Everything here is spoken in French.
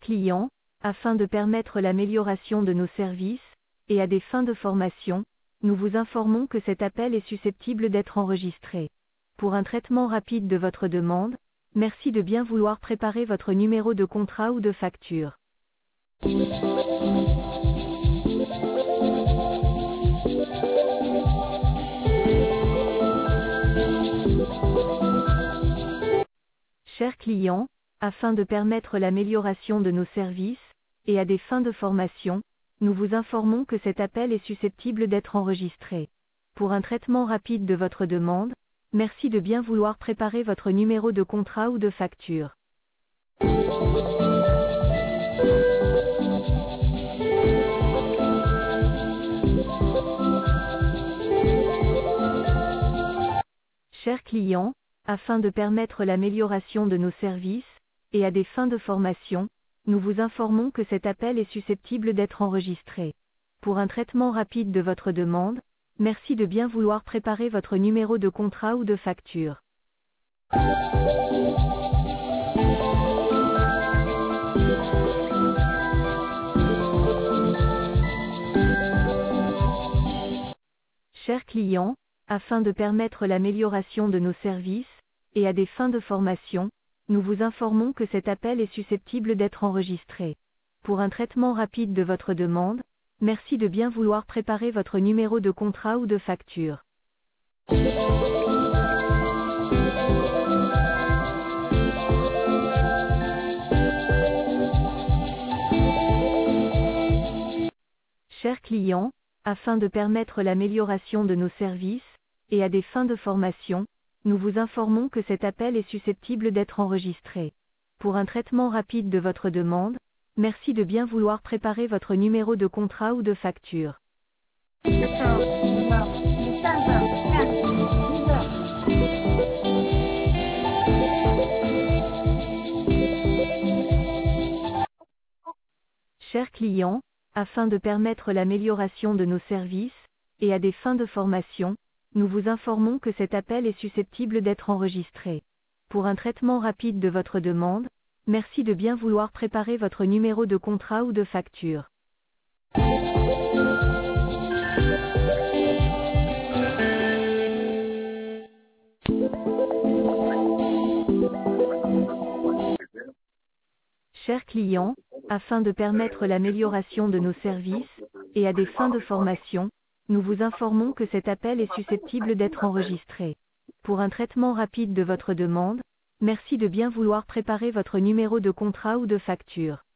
client, afin de permettre l'amélioration de nos services, et à des fins de formation, nous vous informons que cet appel est susceptible d'être enregistré. Pour un traitement rapide de votre demande, merci de bien vouloir préparer votre numéro de contrat ou de facture. Chers clients, afin de permettre l'amélioration de nos services, et à des fins de formation, nous vous informons que cet appel est susceptible d'être enregistré. Pour un traitement rapide de votre demande, merci de bien vouloir préparer votre numéro de contrat ou de facture. Chers clients, afin de permettre l'amélioration de nos services, et à des fins de formation, nous vous informons que cet appel est susceptible d'être enregistré. Pour un traitement rapide de votre demande, merci de bien vouloir préparer votre numéro de contrat ou de facture. Chers clients, afin de permettre l'amélioration de nos services, et à des fins de formation, nous vous informons que cet appel est susceptible d'être enregistré. Pour un traitement rapide de votre demande, merci de bien vouloir préparer votre numéro de contrat ou de facture. Chers clients, afin de permettre l'amélioration de nos services, et à des fins de formation, nous vous informons que cet appel est susceptible d'être enregistré. Pour un traitement rapide de votre demande, merci de bien vouloir préparer votre numéro de contrat ou de facture. Chers clients, afin de permettre l'amélioration de nos services, et à des fins de formation, nous vous informons que cet appel est susceptible d'être enregistré. Pour un traitement rapide de votre demande, merci de bien vouloir préparer votre numéro de contrat ou de facture. Chers clients, afin de permettre l'amélioration de nos services, et à des fins de formation, nous vous informons que cet appel est susceptible d'être enregistré. Pour un traitement rapide de votre demande, merci de bien vouloir préparer votre numéro de contrat ou de facture.